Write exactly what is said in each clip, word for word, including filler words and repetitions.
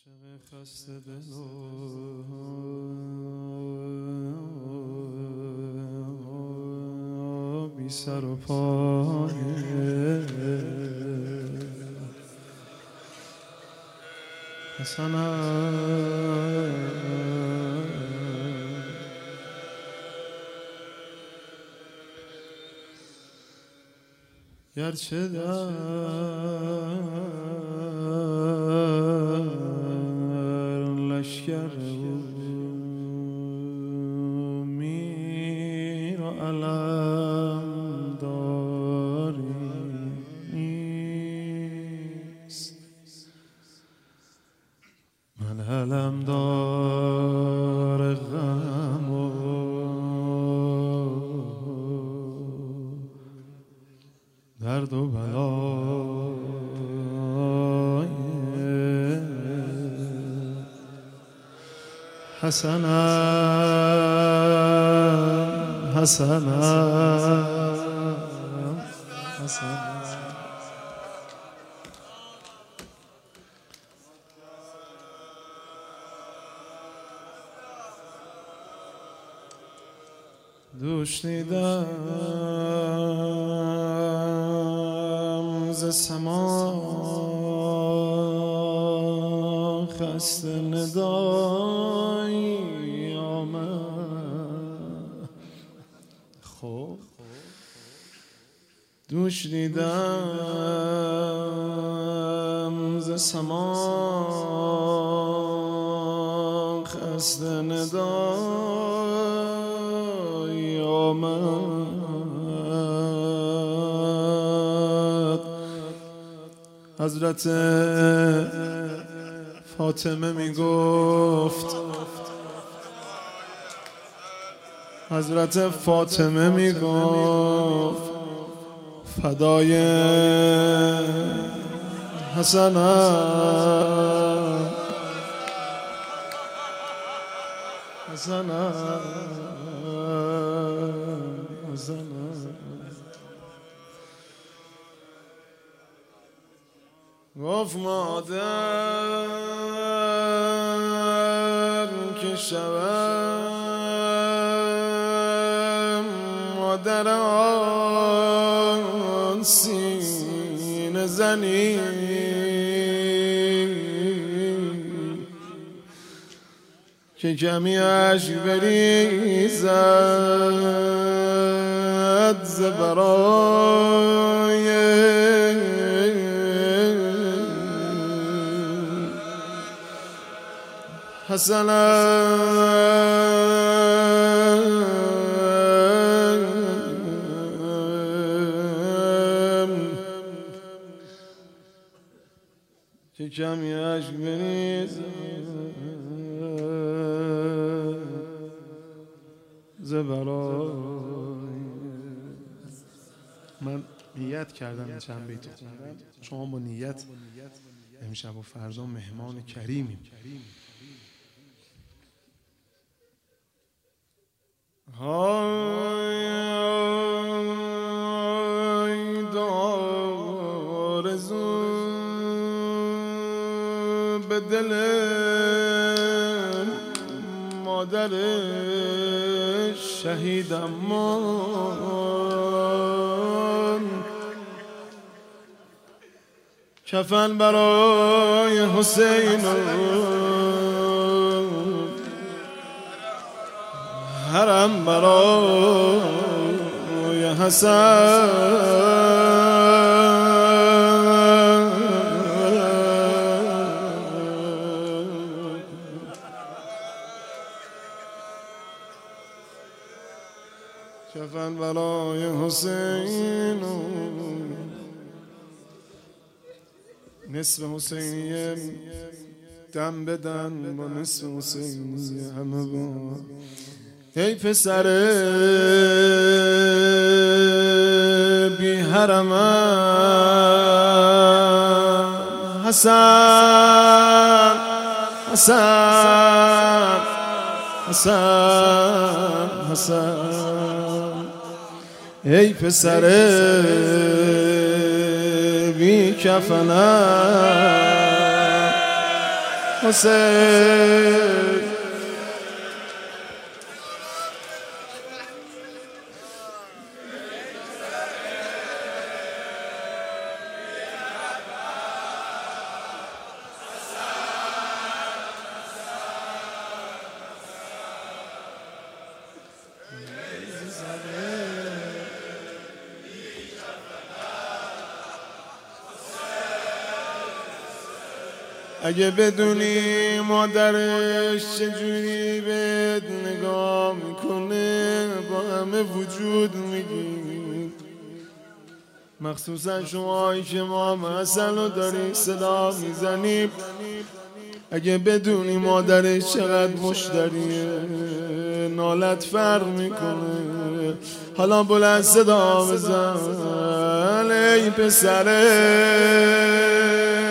عاشق خسته دل و بی سر و پایه حسنم گرچه در لشکر میر و علم داری نیست، من علم دار غم و درد و بلای حسنم حسنم حسنم دوش دیدم ز سما خسته ندایی آمد، خب دوش دیدم ز سما خسته ندایی آمد، حضرت فاطمه می گفت حضرت فاطمه می گفت فدای حسنم حسنم حسنم گفت مادر که شوم مادر آن سینه زنی که کمی اشک بریزد ز برای حسنم که کمی اشک بریزد ز برای. من نیت کردم این چند بیت خوندم، شما با نیت امشب و فردا مهمان کریمیم. های دارزو به دل مادر شهیدم من، کفن برای حسین حرم برای حسن، کفن برای حسین نصف حسینیه دم بدن با نصف حسینیه همه با. ای پسر بی حرم حسن حسن حسن حسن، ای پسر بی کفنم حسین اگه بدونی مادرش چجوری بهت نگاه میکنه با همه وجود میگی، مخصوصا شماهایی که ما حسن رو داری صدا میزنی. اگه بدونی مادرش چقدر مشتریه نالت فرق میکنه. حالا بلند صدا بزن ای پسره،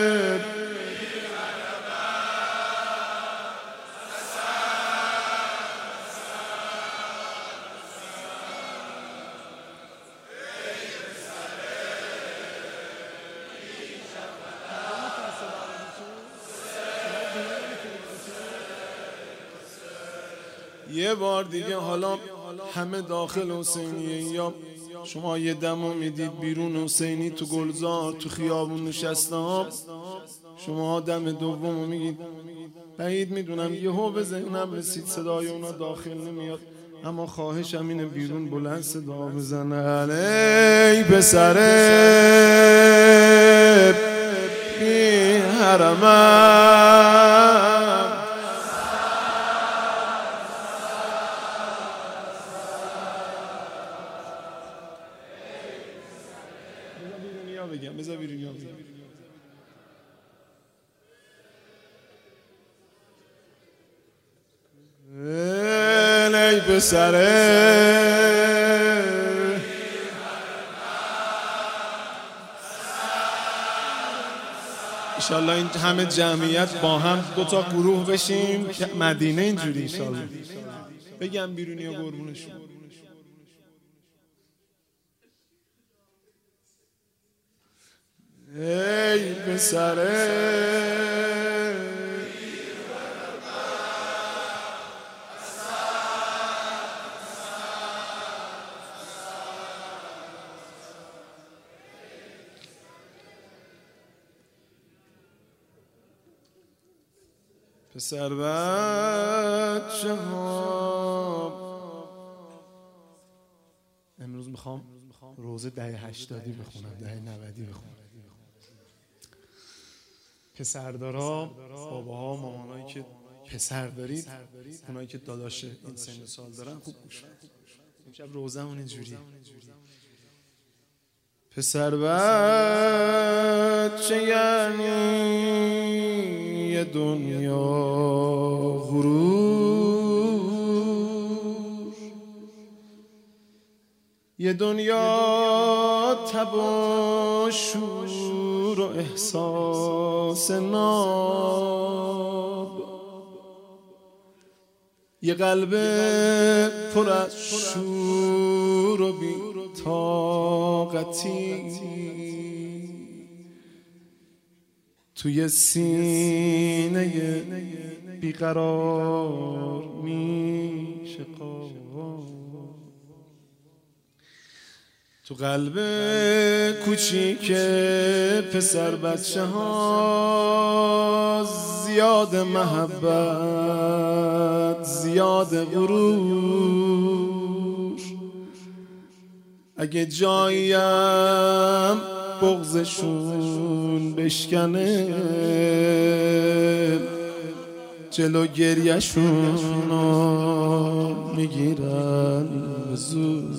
یه بار دیگه حالا همه داخل حسینیه یا شما یه دمو میدید بیرون حسینی تو گلزار تو خیابون نشسته ها، شما دم دومو میگید. بعید میدونم یهو به ذهنم رسید صدای اونا داخل نمیاد، اما خواهشم اینه بیرون بلند صدا بزنن ای پسره بی حرمم. بگم بذار بیرونیا بگم ای پسره انشالله این همه جمعیت با هم دو تا گروه بشیم مدینه اینجوری انشالله. بگم بیرونیا قربونشون ای پسره پسر بچه ها. امروز میخوام روزه دهه هشتادی بخونم، دهه نودی بخونم. پسردارا، باباها، مامانایی که پسر دارید، اونایی که داداش این سن سال دارن خوب گوش کنید. امشب روزمون اینجوریه. پسر بچه یعنی یه دنیا غرور، یه دنیا تب و شور و احساس ناب، یه قلب پر از شور و بی طاقتی توی سینه بیقرار میشه قاب، تو قلب کوچیک پسر بچه ها زیاد محبت، زیاد غرور. اگه جاییم بغضشون بشکنه جلو گریه‌شون رو میگیرن زور.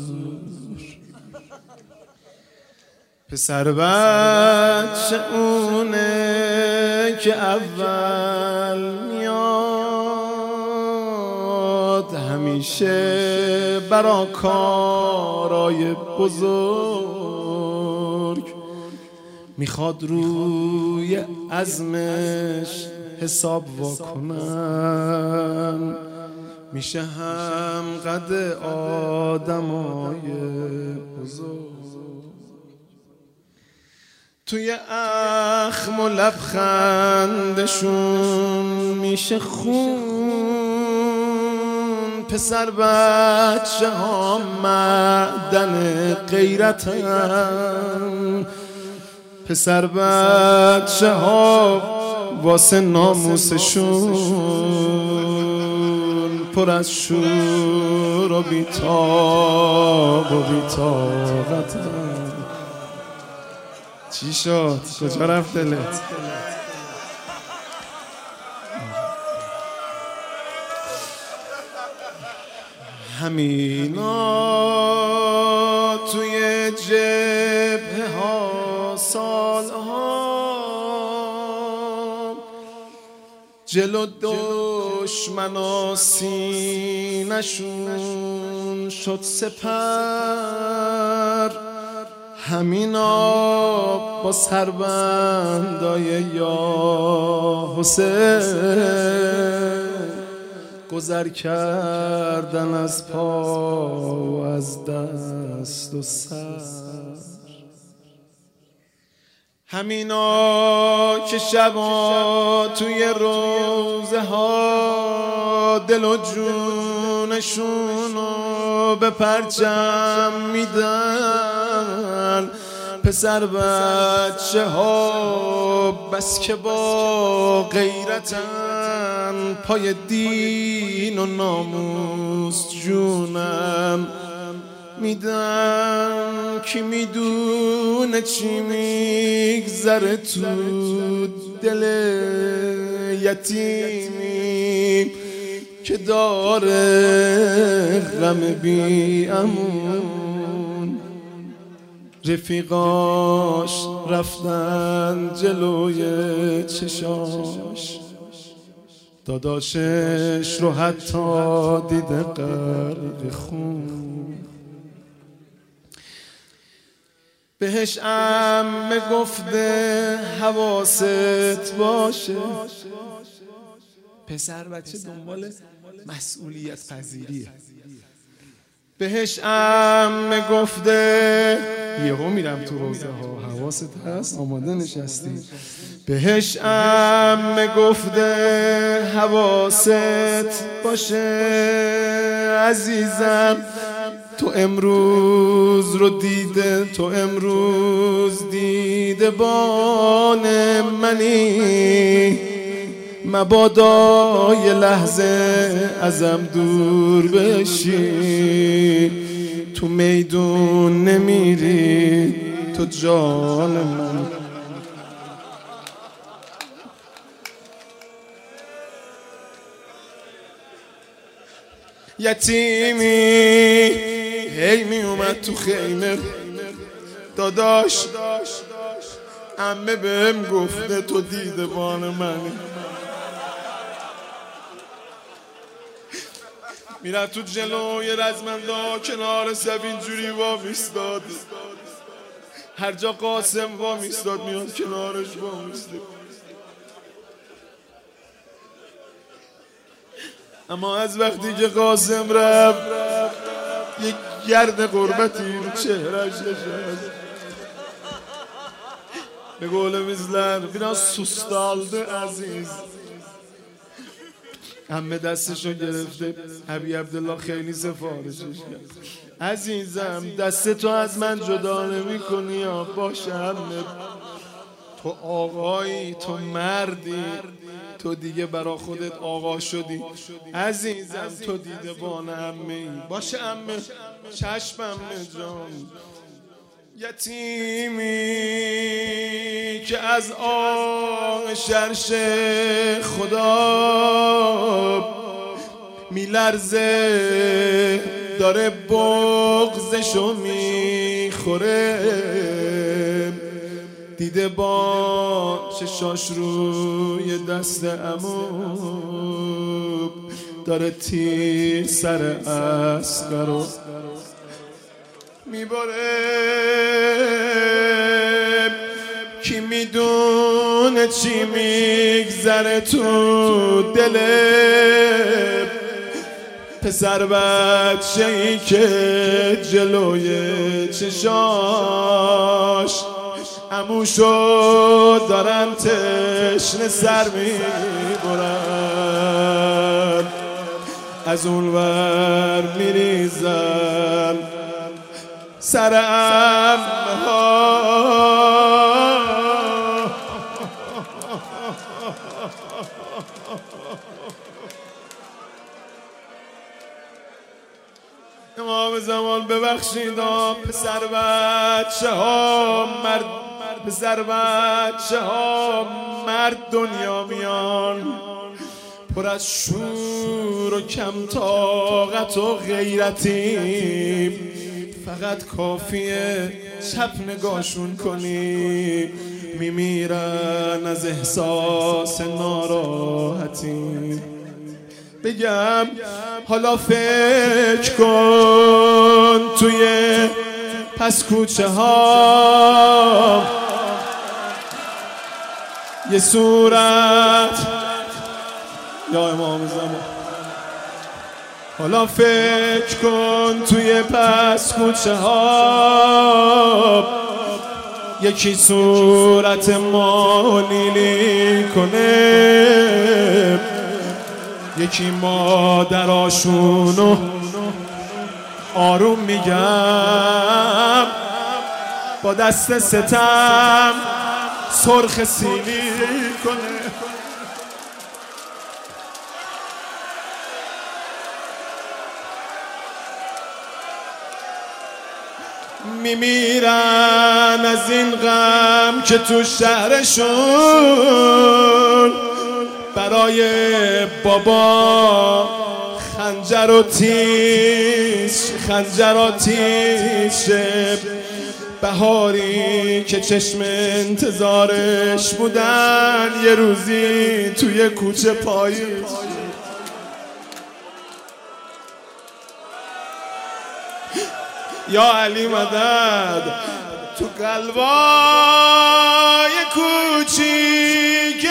پسر بچه اونه که اول میاد همیشه برا کارای بزرگ، میخواد روی عزمش حساب واکنن، میشه هم قد آدمای بزرگ. توی اخم و لبخندشون میشه خون، پسر بچه ها معدن غیرتن، پسر بچه ها واسه ناموسشون پر از شور و بیتاب و بیتاقتن. چی شد؟ کجا رفت دلت؟ همینا توی جبهه ها سالها، جلو دشمنا سینشون شد سپر، همینا با سربندای یا حسین گذر کردن از پا و از دست و سر، همینا که شبا توی روزه ها دل و جونشونو به پرچم میدن، پسر بچه ها بس که با غیرتن، پای دین و ناموس جونم میدن. کی میدونه چی میگذره تو دل یتیمی که داره غم بی امون، رفیقاش رفتن جلوی چشاش، داداشش رو حتی دیده غرق خون. بهش عمه گفته حواست باشه، پسر بچه دنبال مسئولیت پذیریه. بهش عمه گفته یهو میرم تو روزه ها، حواست هست؟ آماده نشستی؟ بهش عمه گفته حواست باشه عزیزم، تو امروز رو دیده، تو امروز دیده بان منی، مبادا یه لحظه ازم دور بشی، تو میدون نمیری تو جان من. یتیمی هی می اومد تو خیمه، داداش عمه بهم گفته تو دیده بان منی. میرفت تو جلوی رزمندا کنار سب اینجوری وا میستاد، هر جا قاسم وا میستاد میاد کنارش وا میستاد. اما از وقتی که قاسم رفت یک گرد غربتی رو چهرش نشد. به قول bizler biraz sustaldı عزیز. همه دستشو گرفته، حبیب عبدالله خیلی سفارشش کرد، عزیزم دست تو از من جدا نمی کنی یا باشه همه، تو آقایی، تو مردی، تو دیگه برا خودت آقا شدی عزیزم، تو دیده بان عمه ای باشه عمه، چشم عمه جان. یتیمی که از آه شرش خدا میلرزه، داره بغضشو میخوره، دیده با چشاش روی دست عمو، داره تیر سر عسکرو میباره. کی میدونه چی میگذره تو دل پسر بچه ای که جلوی چشاش عموشو دارن تشنه سر میبرن، از اون ور میریزن سر عمه ها. امام زمان ببخشید پسر بچه ها مرد، پسر بچه ها مرد دنیا میان پر از شور و کم طاقت و غیرتی، فقط کافیه چپ نگاهشون کنی میمیرن از احساس ناراحتی. بگم حالا فکر کن توی پس کوچه ها یه صورت، یا امام زمان حالا فکر کن توی پس کوچه ها یکی صورت ما نیلی کنه، یکی مادراشونو آروم میگم با دست ستم سرخ سیلی کنه. میمیرن از این غم که تو شهرشون برای بابا خنجر و تیش، خنجر و تیشه. بهاری که چشم انتظارش بودن یه روزی توی کوچه پاییز. یا علی مدد تو قلبای کوچیک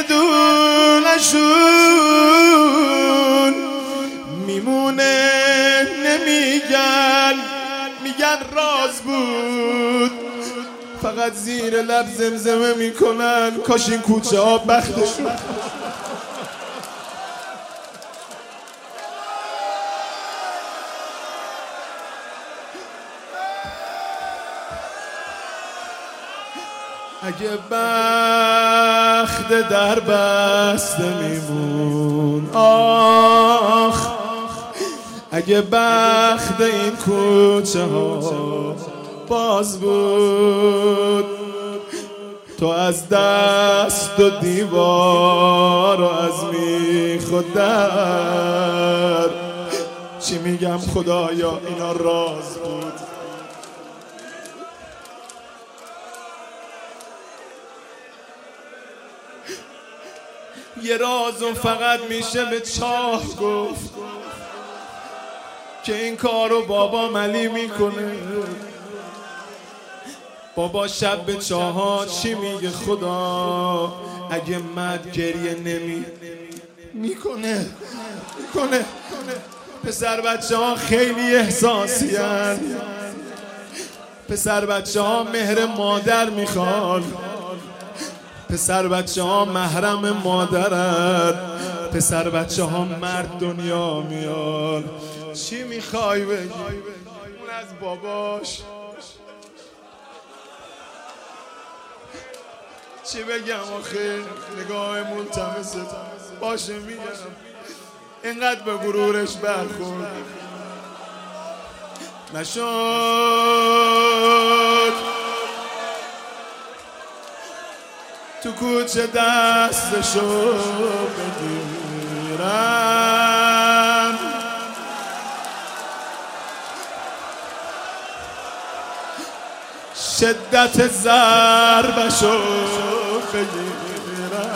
مردونشون میمونه، نمیگن، میگن راز بود، فقط زیر لب زمزمه میکنن کاش این کوچه ها بختشون. اگه بخت در بسته میمون، آخ اگه بخت این کوچه ها باز بود، تو از دست و دیوار و از میخ در چی میگم خدایا اینا راز بود. یه رازو فقط میشه به چاه گفت که این کارو بابا ملی میکنه. بابا شب به چاها چی میگه خدا اگه مد گریه نمی میکنه میکنه. پسر بچه ها خیلی احساسی هن، پسر بچه ها مهر مادر میخوان، پسر بچه ها محرم مادرت، پسر بچه ها مرد دنیا میاد. چی میخوای بگی؟ اون از باباش چی بگم آخه؟ نگاه ملتمسه باشه میگم اینقدر به غرورش برخورد نشد تو کوچه دستشو بگیرم، شدت ضربشو بگیرم.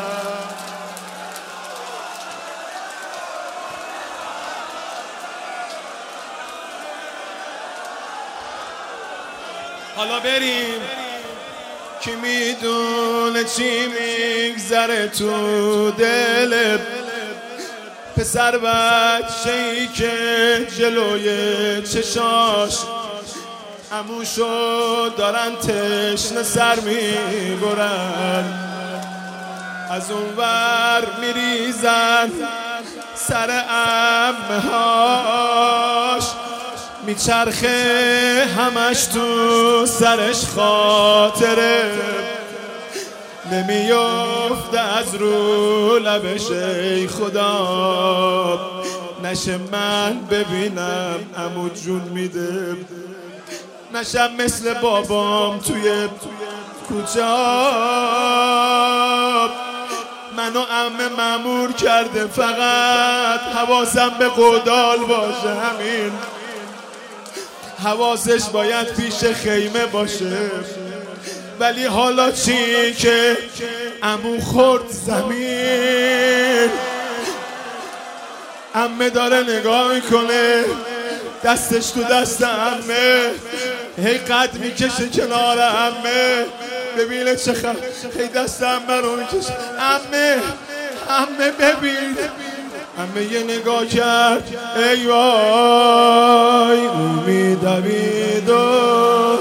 حالا بریم کی میدونه چی میگذره تو دل پسر بچه‌ای که جلوی چشاش عموشو دارن تشنه سر میبرن، از اون ور میریزن سر عمه هاش، میچرخه همش تو سرش خاطره، نمیفته از رو لبش ای خدا، نشه من ببینم عمو جون میده، نشم مثل بابام توی کوچه، منو عمه مأمور کرده فقط حواسم به قودال باشه، همین حواسش باید پیش خیمه باشه. ولی حالا چی که عمو خورد زمین، عمه داره نگاه میکنه، دستش تو دست عمه، هی قد میکشه کنار عمه، ببینه چه خب هی دست عمه رو میکشه، عمه عمه ببین، عمه یه نگاه کرد، ای وای او میدوید و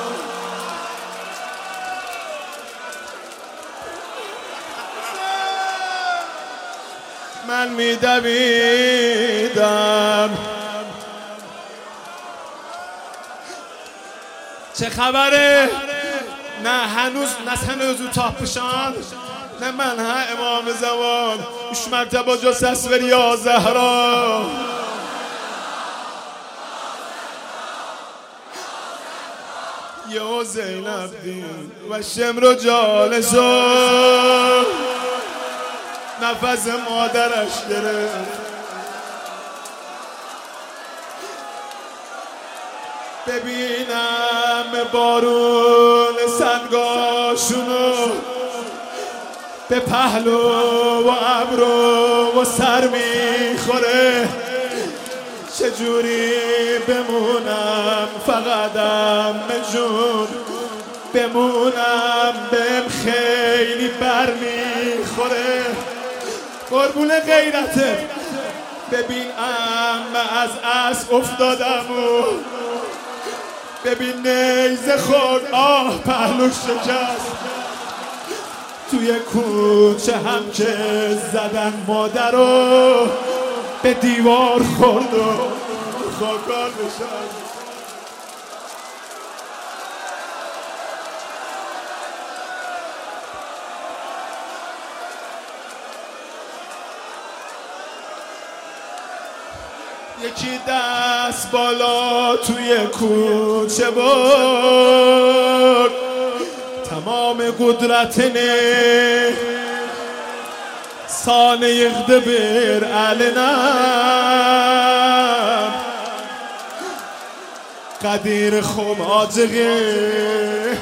من میدویدم. چه خبره؟ نه هنوز نه هنوز او تاپشان، نه من ها امام زمان اش مرتبه جا سسور یا زهرا، یا زینب دین و شمر و جالسو، نفس مادرش گرفت، ببینم بارون سنگاشونو به پهلو و ابرو و سر میخوره، چجوری بمونم فقط عمه جون، بمونم بهم خیلی بر میخوره، قربون غیرته. ببین عمه از اسب افتادم و ببین نیزه خورد، آه پهلوش شکست، توی کوچه هم که زدن مادر رو به دیوار خورد و خاکار بشد. یکی دست بالا توی کوچه برد، تمام قدرتنه سانه یخده بر علنم، قدیر خم آجغه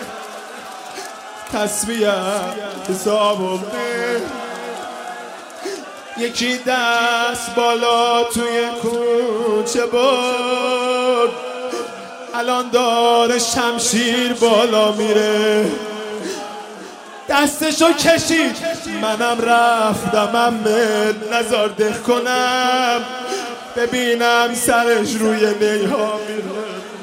تسبیه حسابم ده. یکی دست بالا توی کوچه برد، الان داره شمشیر بالا میره، دستشو کشید، منم رفتم عمه نزار دخ کنم، ببینم سرش روی نیها میره،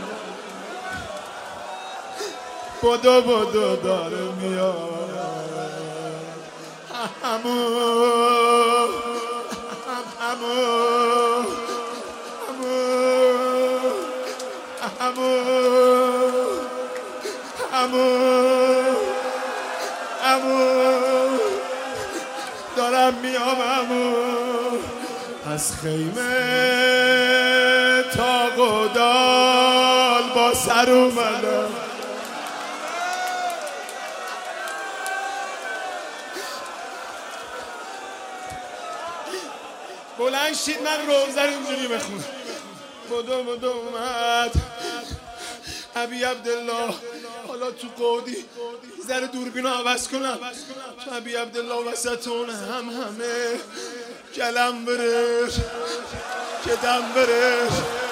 بدو بدو داره میاد، عمو عمو عمو عمو عمو عمو دارم میام عمو، از خیمه تا قودال با سر اومدم، بلند شید من روزه رو اینجوری بخونم. بدو بدو اومد ابی عبدالله، حالا تو قودی ذره دوربینو عوض کنم، تو ابی عبدالله وسطون هم همه گلم برش کدم برش،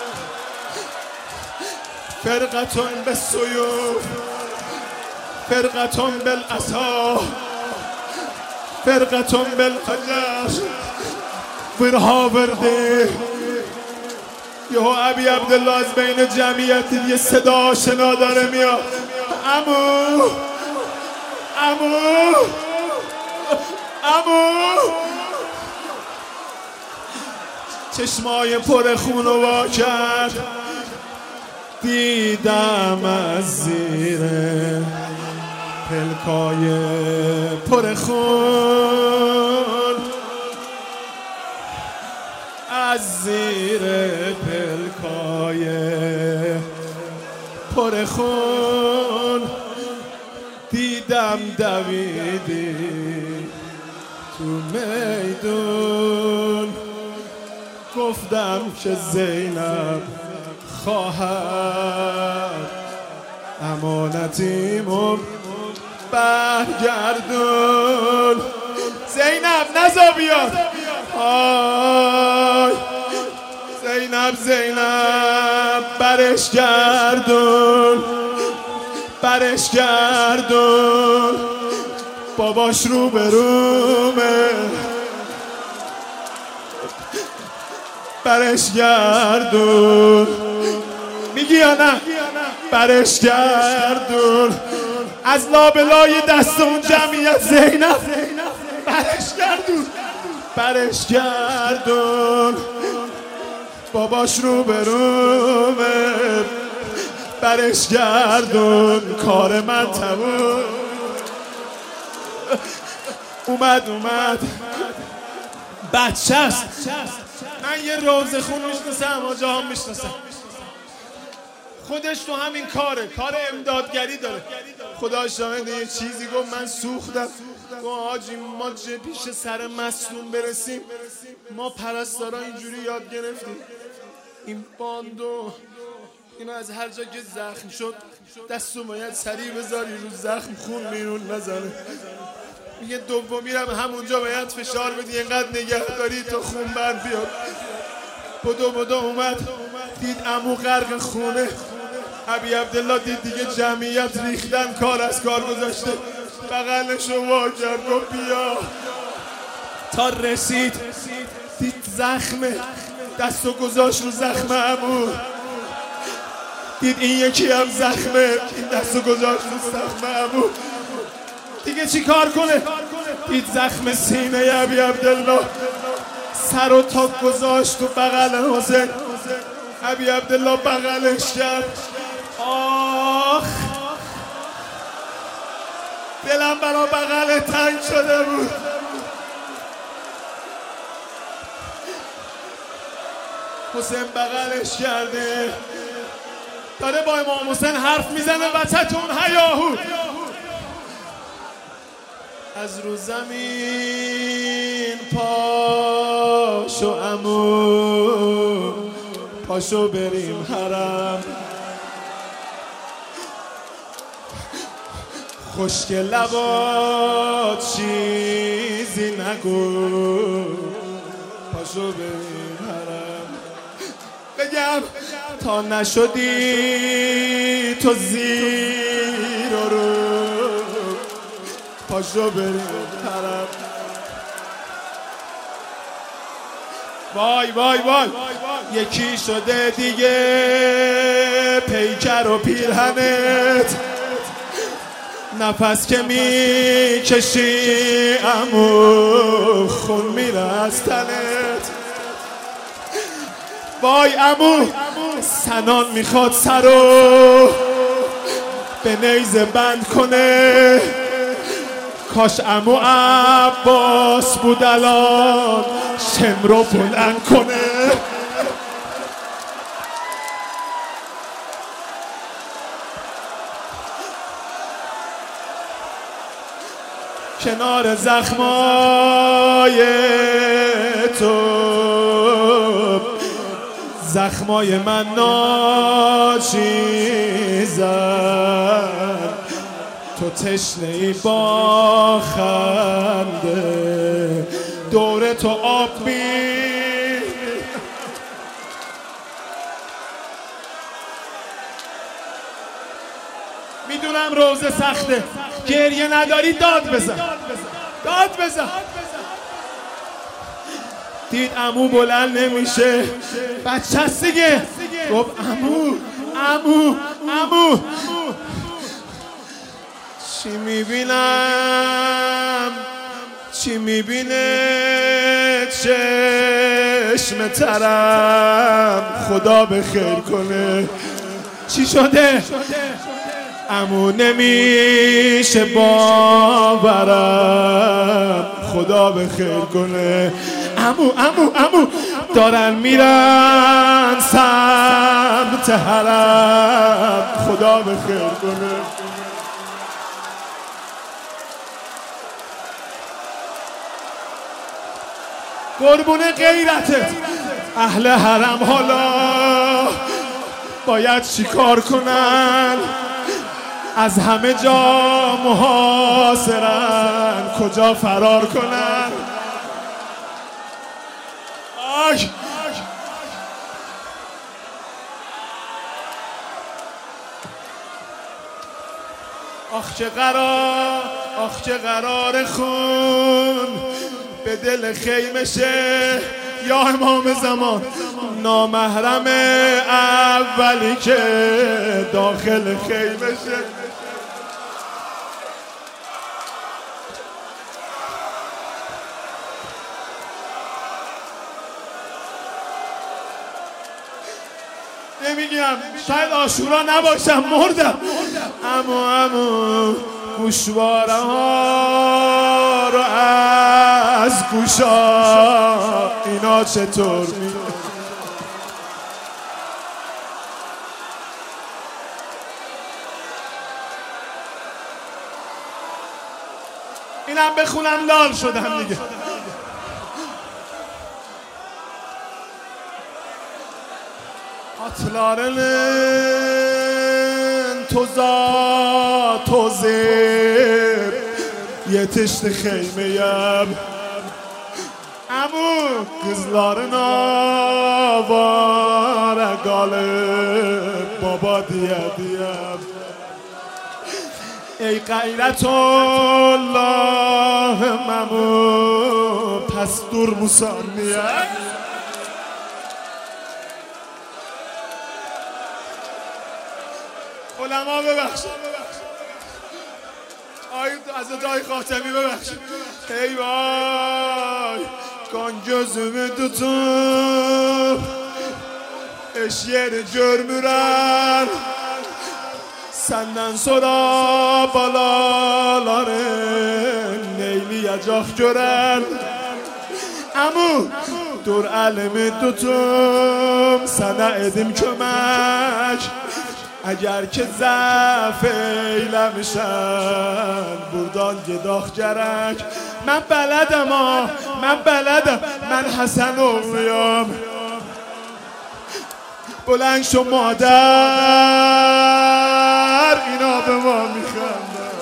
فرقتون به سیوف فرقتون بالعصا فرقتون بالحجر، ورها ورده یهو ابی عبدالله از بین جمعیت دید یه صدا آشنا داره میاد. عمو عمو عمو. چشمای پر خون رو وا کرد، دیدم از زیر پلکای پر خون، از زیر پلکای پر خون دیدم دویدی تو میدون. گفتم که زینب خواهر امانتیمو برگردون. زینب نزا بیاد. آی زینب زینب برش گردون، برش گردون. باباش رو به رومه، برش گردون. میگی یا نه؟ برش گردون. از لابلای دست اون جمعیت زینب برش گردون، برش گردون. باباش رو به رومه، برش گردون. کار من تموم. اومد اومد بچه است. من یه روزه خون میشناسم، آجا هم میشناسم. خودش تو همین کاره، کار امدادگری داره. خدا شاهده یه چیزی گفت، من سوختم. گفت آجی ما پیش سر مصدوم برسیم، ما پرستارا اینجوری یاد گرفتیم این باندو اینو از هر جا که زخم شد دستو باید سریع بذاری رو زخم، خون بیرون نزنه. میگه دومی رو همونجا باید فشار بدی، اینقدر نگهداری تا خون بر بیاد. بدو بدو اومد دید عمو غرق خونه. ابی عبدالله دید دیگه جمعیت ریختن، کار از کار گذاشته. بغلشو وا کرد گفت بیا. تا رسید دید زخمه، دستو گذاشت رو زخم عمو. دید این یکی هم زخمه، این دستو گذاشت رو زخم عمو. دیگه چی کار کنه؟ دید زخم سینه ابی عبدالله، سر و تا گذاشت تو بغل حسین. ابی عبدالله بغلش کرد. آخ دلم برا بغل تنگ شده بود. حسین بغلش کرده، داره با امام حسین حرف میزنه وسط اون هیاهو. از رو زمین پاشو عمو، پاشو بریم حرم. خشک لبات چیزی نگو، پاشو بریم حرم. بگم تا نشدی تو زیر رو، پاشو بریم حرم. وای وای وای یکی شده دیگه پیکر و پیرهنت، نفس که میکشی عمو خون میره از تنت. وای عمو سنان میخواد سرو به نیزه بند کنه، کاش عمو عباس بود الان شم رو بلند کنه. کنار زخمای تو زخمای من ناچیزن، تو تشنه ای با خنده دور تو آب می. میدونم روزه سخته، گریه نداری داد بزن، داد بزن. دید عمو بلند نمیشه، بچه هست دیگه، گفت عمو عمو عمو چی میبینم چی میبینه چشم ترم، خدا به خیر کنه. چی شده؟ عمو نمیشه باورم، خدا به خیر کنه. عمو عمو عمو دارن میرن سمت حرم، خدا به خیر کنه. قربون غیرتت اهل حرم حالا باید چیکار کنن؟ از همه جا محاصرن، کجا فرار کنن؟ آی آخ چه قرار آخ چه قرار خون به دل خیمشه. یا امام زمان نامحرم اولی که داخل خیمشه. نمیگم شاید عاشورا نباشم، مردم. امو امو گوشواره ها رو از گوشا اینا چطور می اینم بخونم لال شدم دیگه. Atlarının toza tozib yetişdi xeymeyem Amu kızların avara galib baba diye diyem Ey gayretullahım amu pes dur musanniyem علما ببخشید آید از دای خاتمی ببخشید ای وای کان gözümü tutup eşyeri görmürəm senden sonra balaların neyleyecek gören Amu dur elimi tutum sana edim kömək اگر که ضعف ایلمشن بردان گداخ گرک من بلدم آه من بلدم من حسن اولیام بلند شو مادر اینا به ما میخندن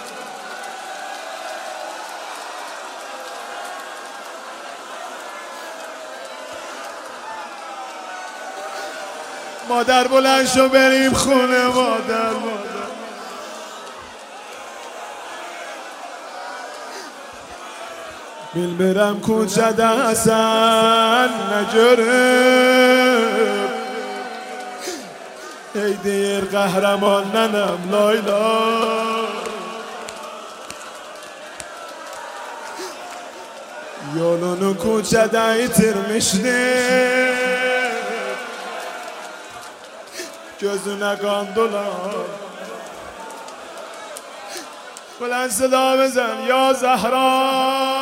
مادر بلند شو بریم خونه مادر مادر bilmirəm küçədəsən nə görüb Ey deyir qəhrəman nənəm layla Yolunu küçədə itirmişdi Gözüne kan dolan Bülent sıda bezen ya Zahra